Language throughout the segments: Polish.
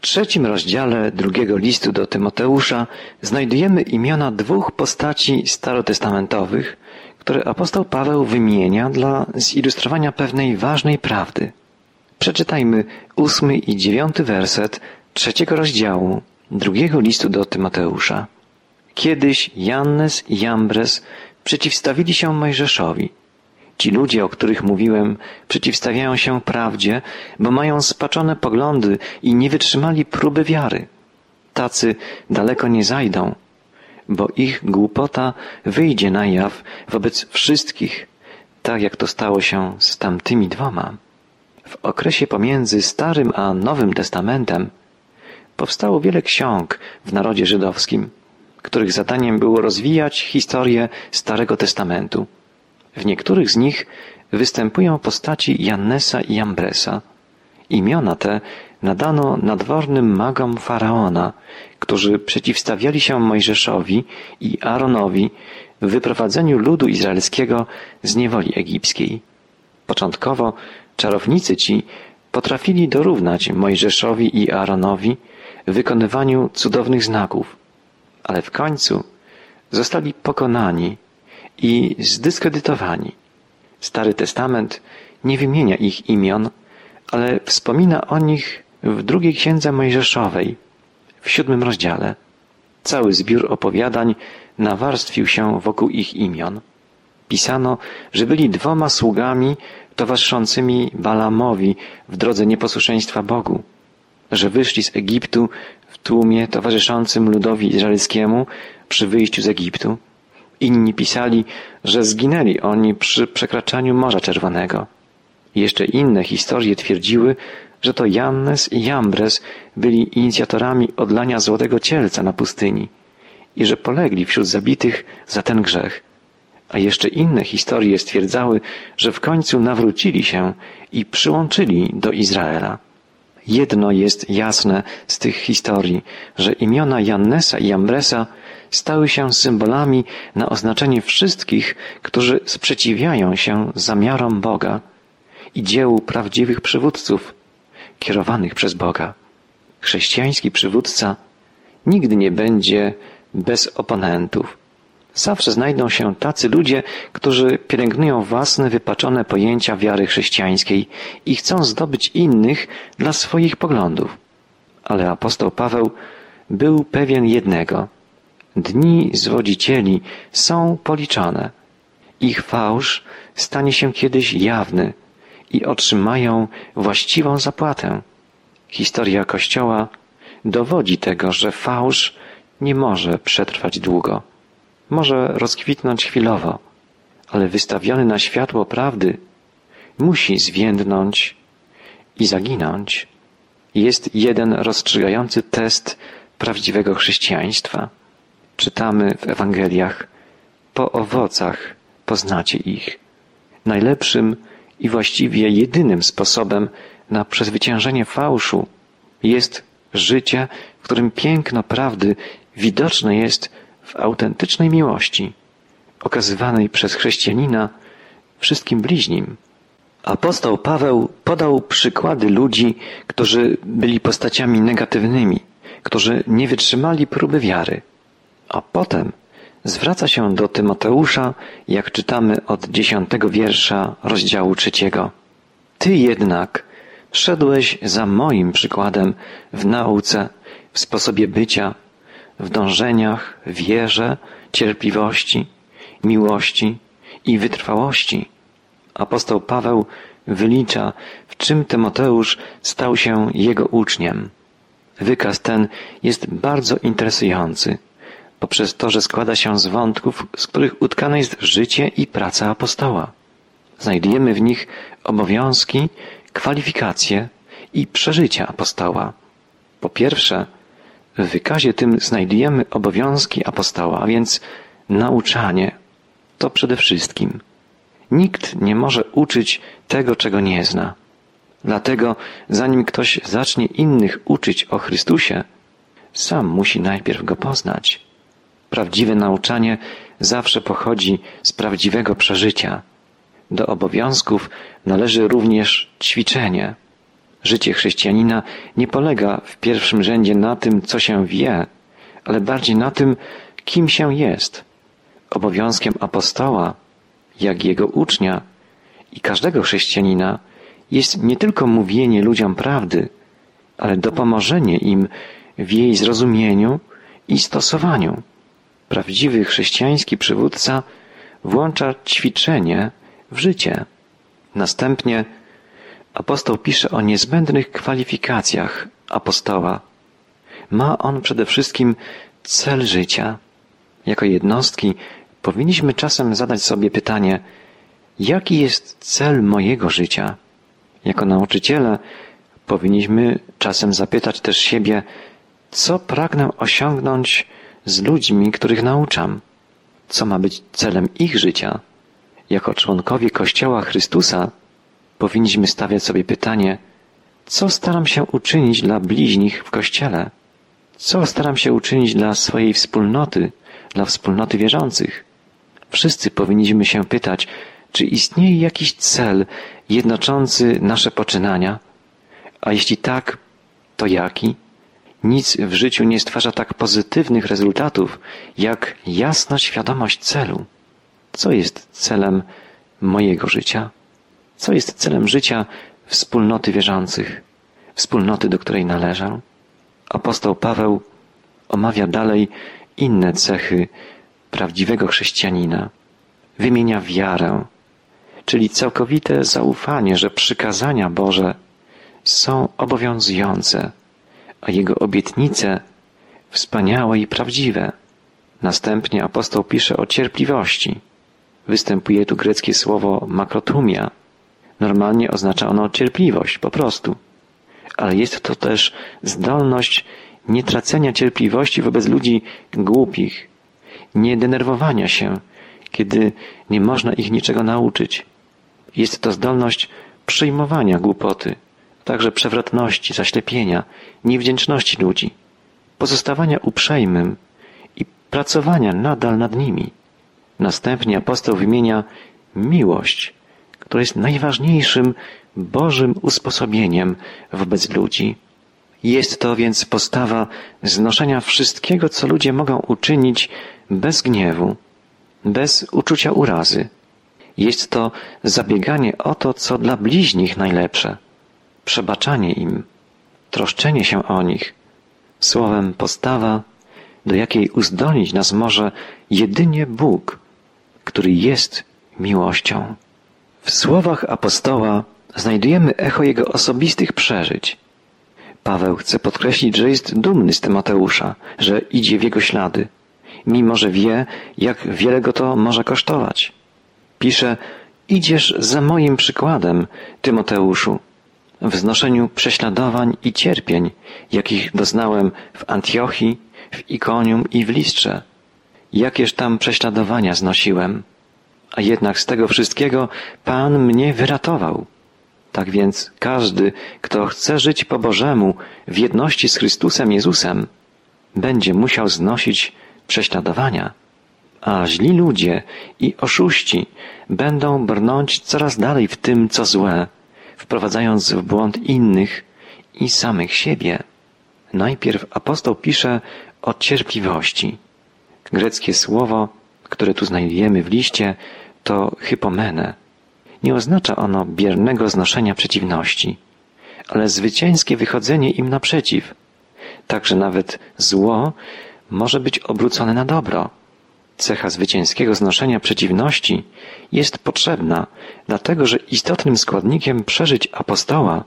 W 3 rozdziale 2 listu do Tymoteusza znajdujemy imiona 2 postaci starotestamentowych, które apostoł Paweł wymienia dla zilustrowania pewnej ważnej prawdy. Przeczytajmy 8 i 9 werset 3 rozdziału 2 listu do Tymoteusza. Kiedyś Jannes i Jambres przeciwstawili się Mojżeszowi. Ci ludzie, o których mówiłem, przeciwstawiają się prawdzie, bo mają spaczone poglądy i nie wytrzymali próby wiary. Tacy daleko nie zajdą, bo ich głupota wyjdzie na jaw wobec wszystkich, tak jak to stało się z tamtymi 2. W okresie pomiędzy Starym a Nowym Testamentem powstało wiele ksiąg w narodzie żydowskim, których zadaniem było rozwijać historię Starego Testamentu. W niektórych z nich występują postaci Jannesa i Jambresa. Imiona te nadano nadwornym magom Faraona, którzy przeciwstawiali się Mojżeszowi i Aaronowi w wyprowadzeniu ludu izraelskiego z niewoli egipskiej. Początkowo czarownicy ci potrafili dorównać Mojżeszowi i Aaronowi w wykonywaniu cudownych znaków, ale w końcu zostali pokonani i zdyskredytowani. Stary Testament nie wymienia ich imion, ale wspomina o nich w 2 księdze Mojżeszowej, w 7 rozdziale. Cały zbiór opowiadań nawarstwił się wokół ich imion. Pisano, że byli 2 sługami towarzyszącymi Balamowi w drodze nieposłuszeństwa Bogu, że wyszli z Egiptu w tłumie towarzyszącym ludowi izraelskiemu przy wyjściu z Egiptu. Inni pisali, że zginęli oni przy przekraczaniu Morza Czerwonego. Jeszcze inne historie twierdziły, że to Jannes i Jambres byli inicjatorami odlania złotego cielca na pustyni i że polegli wśród zabitych za ten grzech. A jeszcze inne historie stwierdzały, że w końcu nawrócili się i przyłączyli do Izraela. Jedno jest jasne z tych historii, że imiona Jannesa i Jambresa stały się symbolami na oznaczenie wszystkich, którzy sprzeciwiają się zamiarom Boga i dziełu prawdziwych przywódców kierowanych przez Boga. Chrześcijański przywódca nigdy nie będzie bez oponentów. Zawsze znajdą się tacy ludzie, którzy pielęgnują własne wypaczone pojęcia wiary chrześcijańskiej i chcą zdobyć innych dla swoich poglądów. Ale apostoł Paweł był pewien jednego. Dni zwodzicieli są policzone. Ich fałsz stanie się kiedyś jawny i otrzymają właściwą zapłatę. Historia Kościoła dowodzi tego, że fałsz nie może przetrwać długo. Może rozkwitnąć chwilowo, ale wystawiony na światło prawdy musi zwiędnąć i zaginąć. Jest jeden rozstrzygający test prawdziwego chrześcijaństwa. Czytamy w Ewangeliach: po owocach poznacie ich. Najlepszym i właściwie jedynym sposobem na przezwyciężenie fałszu jest życie, w którym piękno prawdy widoczne jest w autentycznej miłości, okazywanej przez chrześcijanina wszystkim bliźnim. Apostoł Paweł podał przykłady ludzi, którzy byli postaciami negatywnymi, którzy nie wytrzymali próby wiary. A potem zwraca się do Tymoteusza, jak czytamy od 10 wiersza rozdziału 3. Ty jednak szedłeś za moim przykładem w nauce, w sposobie bycia, w dążeniach, wierze, cierpliwości, miłości i wytrwałości. Apostoł Paweł wylicza, w czym Tymoteusz stał się jego uczniem. Wykaz ten jest bardzo interesujący, poprzez to, że składa się z wątków, z których utkane jest życie i praca apostoła. Znajdujemy w nich obowiązki, kwalifikacje i przeżycia apostoła. Po pierwsze, w wykazie tym znajdujemy obowiązki apostoła, a więc nauczanie. To przede wszystkim. Nikt nie może uczyć tego, czego nie zna. Dlatego, zanim ktoś zacznie innych uczyć o Chrystusie, sam musi najpierw Go poznać. Prawdziwe nauczanie zawsze pochodzi z prawdziwego przeżycia. Do obowiązków należy również ćwiczenie. Życie chrześcijanina nie polega w pierwszym rzędzie na tym, co się wie, ale bardziej na tym, kim się jest. Obowiązkiem apostoła, jak jego ucznia i każdego chrześcijanina jest nie tylko mówienie ludziom prawdy, ale dopomożenie im w jej zrozumieniu i stosowaniu. Prawdziwy chrześcijański przywódca włącza ćwiczenie w życie. Następnie apostoł pisze o niezbędnych kwalifikacjach apostoła. Ma on przede wszystkim cel życia. Jako jednostki powinniśmy czasem zadać sobie pytanie, jaki jest cel mojego życia? Jako nauczyciele powinniśmy czasem zapytać też siebie, co pragnę osiągnąć z ludźmi, których nauczam? Co ma być celem ich życia? Jako członkowie Kościoła Chrystusa powinniśmy stawiać sobie pytanie, co staram się uczynić dla bliźnich w Kościele? Co staram się uczynić dla swojej wspólnoty, dla wspólnoty wierzących? Wszyscy powinniśmy się pytać, czy istnieje jakiś cel jednoczący nasze poczynania? A jeśli tak, to jaki? Nic w życiu nie stwarza tak pozytywnych rezultatów, jak jasna świadomość celu. Co jest celem mojego życia? Co jest celem życia wspólnoty wierzących, wspólnoty, do której należę? Apostoł Paweł omawia dalej inne cechy prawdziwego chrześcijanina. Wymienia wiarę, czyli całkowite zaufanie, że przykazania Boże są obowiązujące, a Jego obietnice wspaniałe i prawdziwe. Następnie apostoł pisze o cierpliwości. Występuje tu greckie słowo makrotumia. Normalnie oznacza ono cierpliwość, po prostu. Ale jest to też zdolność nie tracenia cierpliwości wobec ludzi głupich, nie denerwowania się, kiedy nie można ich niczego nauczyć. Jest to zdolność przyjmowania głupoty, także przewrotności, zaślepienia, niewdzięczności ludzi, pozostawania uprzejmym i pracowania nadal nad nimi. Następnie apostoł wymienia miłość, która jest najważniejszym Bożym usposobieniem wobec ludzi. Jest to więc postawa znoszenia wszystkiego, co ludzie mogą uczynić bez gniewu, bez uczucia urazy. Jest to zabieganie o to, co dla bliźnich najlepsze, przebaczanie im, troszczenie się o nich, słowem postawa, do jakiej uzdolnić nas może jedynie Bóg, który jest miłością. W słowach apostoła znajdujemy echo jego osobistych przeżyć. Paweł chce podkreślić, że jest dumny z Tymoteusza, że idzie w jego ślady, mimo że wie, jak wiele go to może kosztować. Pisze, idziesz za moim przykładem, Tymoteuszu, w znoszeniu prześladowań i cierpień, jakich doznałem w Antiochii, w Ikonium i w Listrze. Jakież tam prześladowania znosiłem, a jednak z tego wszystkiego Pan mnie wyratował. Tak więc każdy, kto chce żyć po Bożemu w jedności z Chrystusem Jezusem, będzie musiał znosić prześladowania. A źli ludzie i oszuści będą brnąć coraz dalej w tym, co złe, wprowadzając w błąd innych i samych siebie. Najpierw apostoł pisze o cierpliwości. Greckie słowo, które tu znajdujemy w liście, to hypomene. Nie oznacza ono biernego znoszenia przeciwności, ale zwycięskie wychodzenie im naprzeciw. Także nawet zło może być obrócone na dobro. Cecha zwycięskiego znoszenia przeciwności jest potrzebna, dlatego że istotnym składnikiem przeżyć apostoła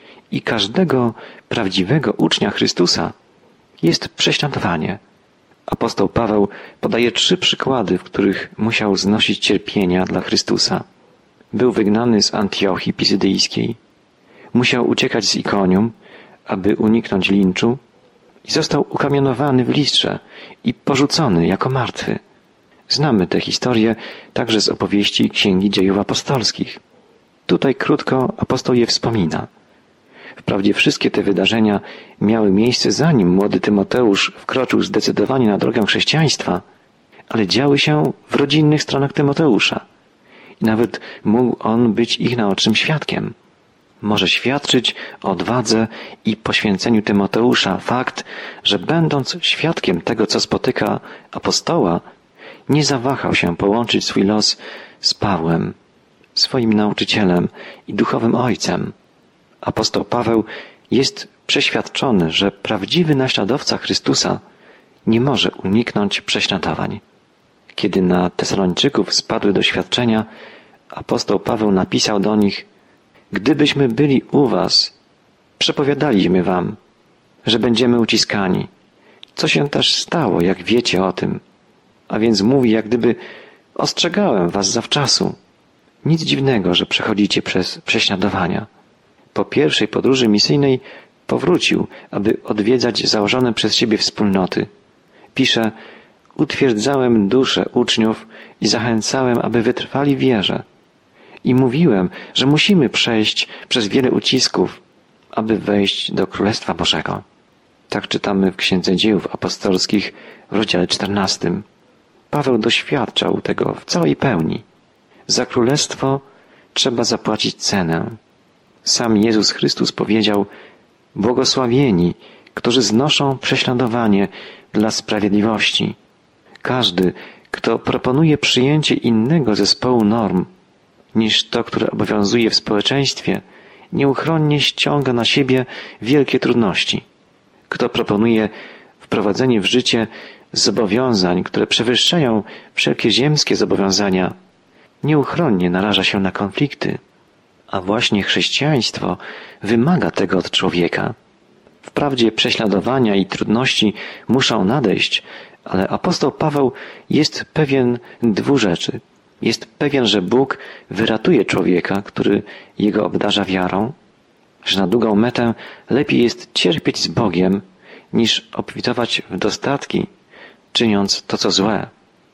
i każdego prawdziwego ucznia Chrystusa jest prześladowanie. Apostoł Paweł podaje 3 przykłady, w których musiał znosić cierpienia dla Chrystusa. Był wygnany z Antiochii Pisydyjskiej, musiał uciekać z Ikonium, aby uniknąć linczu i został ukamienowany w Listrze i porzucony jako martwy. Znamy tę historię także z opowieści Księgi Dziejów Apostolskich. Tutaj krótko apostoł je wspomina. Wprawdzie wszystkie te wydarzenia miały miejsce zanim młody Tymoteusz wkroczył zdecydowanie na drogę chrześcijaństwa, ale działy się w rodzinnych stronach Tymoteusza i nawet mógł on być ich naocznym świadkiem. Może świadczyć o odwadze i poświęceniu Tymoteusza fakt, że będąc świadkiem tego, co spotyka apostoła, nie zawahał się połączyć swój los z Pawłem, swoim nauczycielem i duchowym ojcem. Apostoł Paweł jest przeświadczony, że prawdziwy naśladowca Chrystusa nie może uniknąć prześladowań. Kiedy na Tesalończyków spadły doświadczenia, apostoł Paweł napisał do nich: gdybyśmy byli u was, przepowiadaliśmy wam, że będziemy uciskani, co się też stało, jak wiecie o tym. A więc mówi, jak gdyby ostrzegałem was zawczasu. Nic dziwnego, że przechodzicie przez prześladowania. Po pierwszej podróży misyjnej powrócił, aby odwiedzać założone przez siebie wspólnoty. Pisze: utwierdzałem duszę uczniów i zachęcałem, aby wytrwali w wierze. I mówiłem, że musimy przejść przez wiele ucisków, aby wejść do Królestwa Bożego. Tak czytamy w Księdze Dziejów Apostolskich w rozdziale 14. Paweł doświadczał tego w całej pełni. Za Królestwo trzeba zapłacić cenę. Sam Jezus Chrystus powiedział: błogosławieni, którzy znoszą prześladowanie dla sprawiedliwości. Każdy, kto proponuje przyjęcie innego zespołu norm niż to, które obowiązuje w społeczeństwie, nieuchronnie ściąga na siebie wielkie trudności. Kto proponuje wprowadzenie w życie zobowiązań, które przewyższają wszelkie ziemskie zobowiązania, nieuchronnie naraża się na konflikty. A właśnie chrześcijaństwo wymaga tego od człowieka. Wprawdzie prześladowania i trudności muszą nadejść, ale apostoł Paweł jest pewien dwóch rzeczy. Jest pewien, że Bóg wyratuje człowieka, który jego obdarza wiarą, że na długą metę lepiej jest cierpieć z Bogiem, niż obfitować w dostatki, czyniąc to, co złe.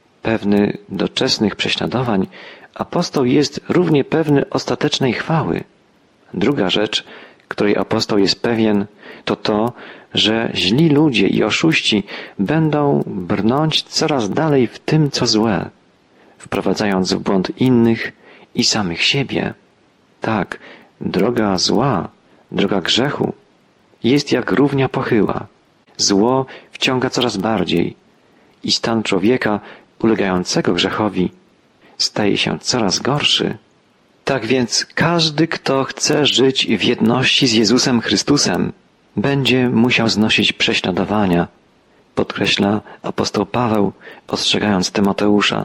Pewny doczesnych prześladowań, apostoł jest równie pewny ostatecznej chwały. Druga rzecz, której apostoł jest pewien, to to, że źli ludzie i oszuści będą brnąć coraz dalej w tym, co złe, wprowadzając w błąd innych i samych siebie. Tak, droga zła, droga grzechu jest jak równia pochyła. Zło wciąga coraz bardziej i stan człowieka ulegającego grzechowi staje się coraz gorszy. Tak więc każdy, kto chce żyć w jedności z Jezusem Chrystusem, będzie musiał znosić prześladowania, podkreśla apostoł Paweł, ostrzegając Tymoteusza.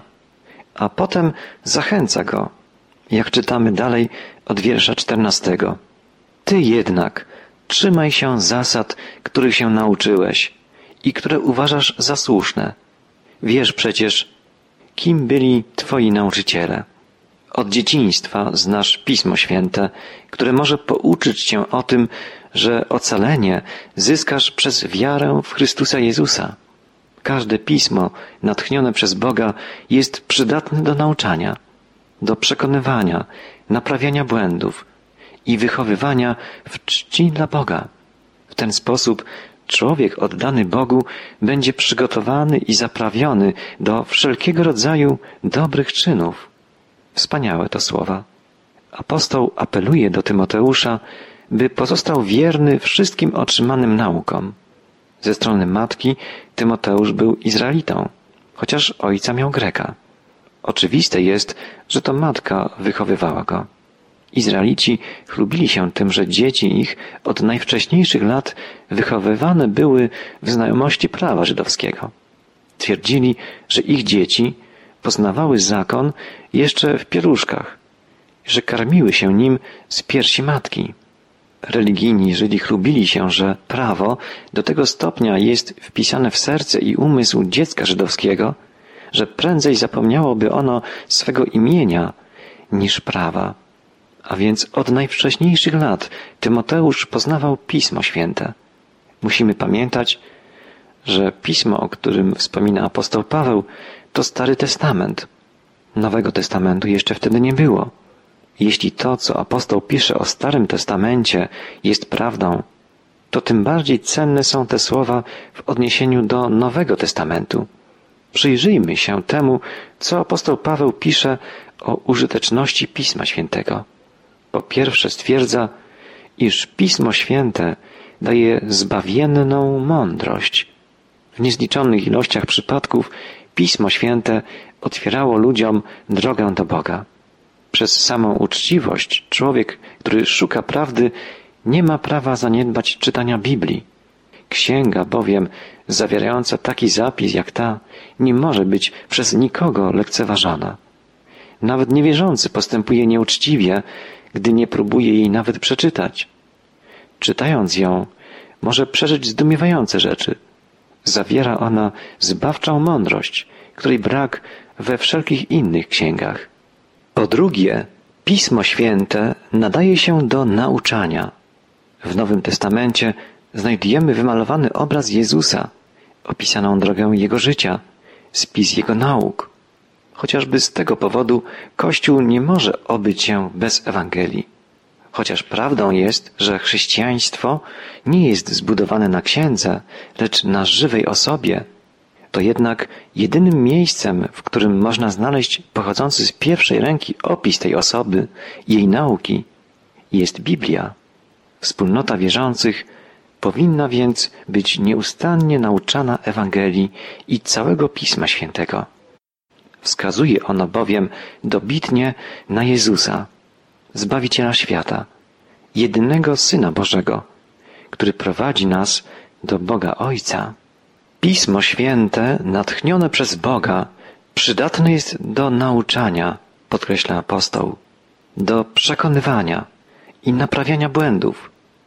A potem zachęca go, jak czytamy dalej od wiersza 14. Ty jednak trzymaj się zasad, których się nauczyłeś i które uważasz za słuszne. Wiesz przecież, kim byli twoi nauczyciele. Od dzieciństwa znasz Pismo Święte, które może pouczyć cię o tym, że ocalenie zyskasz przez wiarę w Chrystusa Jezusa. Każde pismo natchnione przez Boga jest przydatne do nauczania, do przekonywania, naprawiania błędów i wychowywania w czci dla Boga. W ten sposób człowiek oddany Bogu będzie przygotowany i zaprawiony do wszelkiego rodzaju dobrych czynów. Wspaniałe to słowa. Apostoł apeluje do Tymoteusza, by pozostał wierny wszystkim otrzymanym naukom. Ze strony matki Tymoteusz był Izraelitą, chociaż ojca miał Greka. Oczywiste jest, że to matka wychowywała go. Izraelici chlubili się tym, że dzieci ich od najwcześniejszych lat wychowywane były w znajomości prawa żydowskiego. Twierdzili, że ich dzieci poznawały zakon jeszcze w pieluszkach, że karmiły się nim z piersi matki. Religijni Żydzi chlubili się, że prawo do tego stopnia jest wpisane w serce i umysł dziecka żydowskiego, że prędzej zapomniałoby ono swego imienia niż prawa. A więc od najwcześniejszych lat Tymoteusz poznawał Pismo Święte. Musimy pamiętać, że Pismo, o którym wspomina apostoł Paweł, to Stary Testament. Nowego Testamentu jeszcze wtedy nie było. Jeśli to, co apostoł pisze o Starym Testamencie, jest prawdą, to tym bardziej cenne są te słowa w odniesieniu do Nowego Testamentu. Przyjrzyjmy się temu, co apostoł Paweł pisze o użyteczności Pisma Świętego. Po pierwsze stwierdza, iż Pismo Święte daje zbawienną mądrość. W niezliczonych ilościach przypadków Pismo Święte otwierało ludziom drogę do Boga. Przez samą uczciwość człowiek, który szuka prawdy, nie ma prawa zaniedbać czytania Biblii. Księga bowiem, zawierająca taki zapis jak ta, nie może być przez nikogo lekceważona. Nawet niewierzący postępuje nieuczciwie, gdy nie próbuje jej nawet przeczytać. Czytając ją, może przeżyć zdumiewające rzeczy. Zawiera ona zbawczą mądrość, której brak we wszelkich innych księgach. Po drugie, Pismo Święte nadaje się do nauczania. W Nowym Testamencie znajdujemy wymalowany obraz Jezusa, opisaną drogę Jego życia, spis Jego nauk. Chociażby z tego powodu Kościół nie może obyć się bez Ewangelii. Chociaż prawdą jest, że chrześcijaństwo nie jest zbudowane na księdze, lecz na żywej osobie, to jednak jedynym miejscem, w którym można znaleźć pochodzący z pierwszej ręki opis tej osoby i jej nauki, jest Biblia. Wspólnota wierzących powinna więc być nieustannie nauczana Ewangelii i całego Pisma Świętego. Wskazuje ono bowiem dobitnie na Jezusa, Zbawiciela świata, jedynego Syna Bożego, który prowadzi nas do Boga Ojca. Pismo Święte, natchnione przez Boga, przydatne jest do nauczania, podkreśla apostoł, do przekonywania i naprawiania błędów.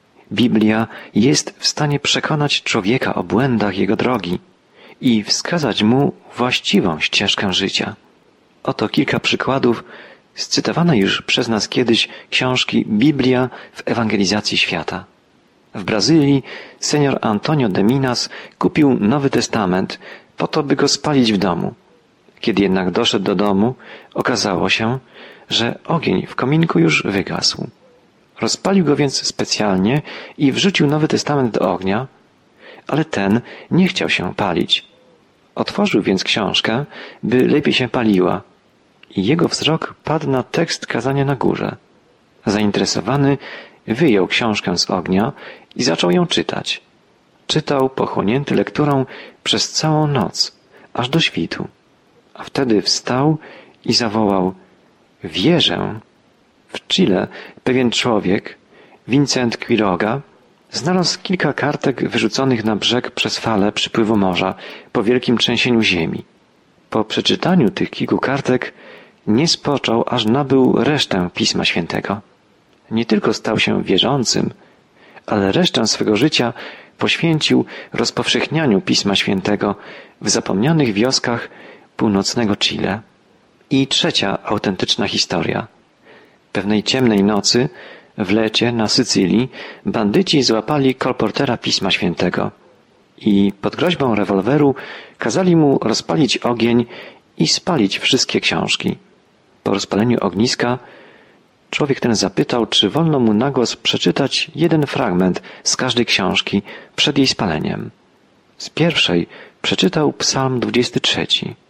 Biblia jest w stanie przekonać człowieka o błędach jego drogi i wskazać mu właściwą ścieżkę życia. Oto kilka przykładów z cytowanej już przez nas kiedyś książki Biblia w ewangelizacji świata. W Brazylii senior Antonio de Minas kupił Nowy Testament po to, by go spalić w domu. Kiedy jednak doszedł do domu, okazało się, że ogień w kominku już wygasł. Rozpalił go więc specjalnie i wrzucił Nowy Testament do ognia, ale ten nie chciał się palić. Otworzył więc książkę, by lepiej się paliła, i jego wzrok padł na tekst kazania na górze. Zainteresowany wyjął książkę z ognia i zaczął ją czytać. Czytał pochłonięty lekturą przez całą noc, aż do świtu. A wtedy wstał i zawołał: wierzę. W Chile pewien człowiek, Vincent Quiroga, znalazł kilka kartek wyrzuconych na brzeg przez falę przypływu morza po wielkim trzęsieniu ziemi. Po przeczytaniu tych kilku kartek nie spoczął, aż nabył resztę Pisma Świętego. Nie tylko stał się wierzącym, ale resztę swego życia poświęcił rozpowszechnianiu Pisma Świętego w zapomnianych wioskach północnego Chile. I trzecia autentyczna historia. Pewnej ciemnej nocy w Lecie na Sycylii bandyci złapali kolportera Pisma Świętego i pod groźbą rewolweru kazali mu rozpalić ogień i spalić wszystkie książki. Po rozpaleniu ogniska człowiek ten zapytał, czy wolno mu na głos przeczytać jeden fragment z każdej książki przed jej spaleniem. Z pierwszej przeczytał Psalm 23,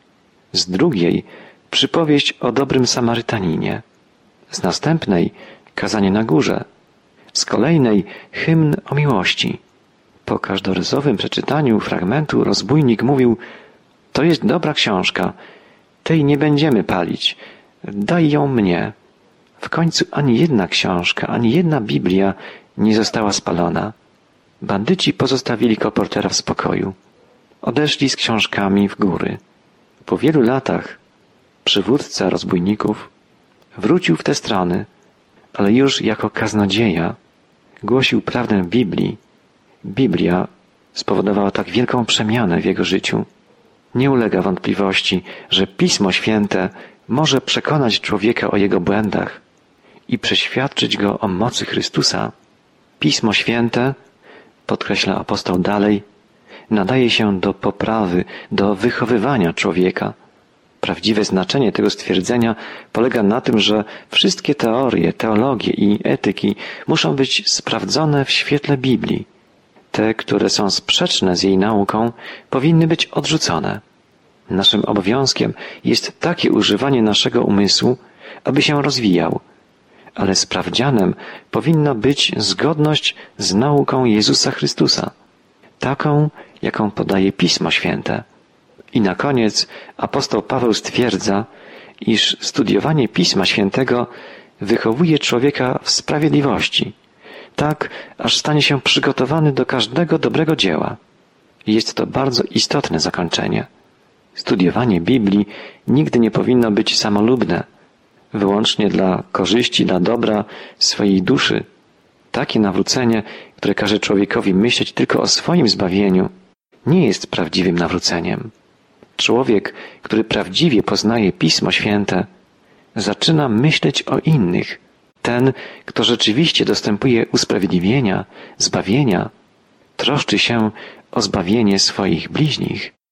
z drugiej przypowieść o dobrym Samarytaninie, z następnej kazanie na górze, z kolejnej hymn o miłości. Po każdorazowym przeczytaniu fragmentu rozbójnik mówił: to jest dobra książka, tej nie będziemy palić, daj ją mnie. W końcu ani jedna książka, ani jedna Biblia nie została spalona. Bandyci pozostawili kolportera w spokoju. Odeszli z książkami w góry. Po wielu latach przywódca rozbójników wrócił w te strony, ale już jako kaznodzieja głosił prawdę Biblii. Biblia spowodowała tak wielką przemianę w jego życiu. Nie ulega wątpliwości, że Pismo Święte może przekonać człowieka o jego błędach i przeświadczyć go o mocy Chrystusa. Pismo Święte, podkreśla apostoł dalej, nadaje się do poprawy, do wychowywania człowieka. Prawdziwe znaczenie tego stwierdzenia polega na tym, że wszystkie teorie, teologie i etyki muszą być sprawdzone w świetle Biblii. Te, które są sprzeczne z jej nauką, powinny być odrzucone. Naszym obowiązkiem jest takie używanie naszego umysłu, aby się rozwijał, ale sprawdzianem powinna być zgodność z nauką Jezusa Chrystusa, taką, jaką podaje Pismo Święte. I na koniec apostoł Paweł stwierdza, iż studiowanie Pisma Świętego wychowuje człowieka w sprawiedliwości, tak aż stanie się przygotowany do każdego dobrego dzieła. Jest to bardzo istotne zakończenie. Studiowanie Biblii nigdy nie powinno być samolubne, wyłącznie dla korzyści, dla dobra swojej duszy. Takie nawrócenie, które każe człowiekowi myśleć tylko o swoim zbawieniu, nie jest prawdziwym nawróceniem. Człowiek, który prawdziwie poznaje Pismo Święte, zaczyna myśleć o innych. Ten, kto rzeczywiście dostępuje usprawiedliwienia, zbawienia, troszczy się o zbawienie swoich bliźnich.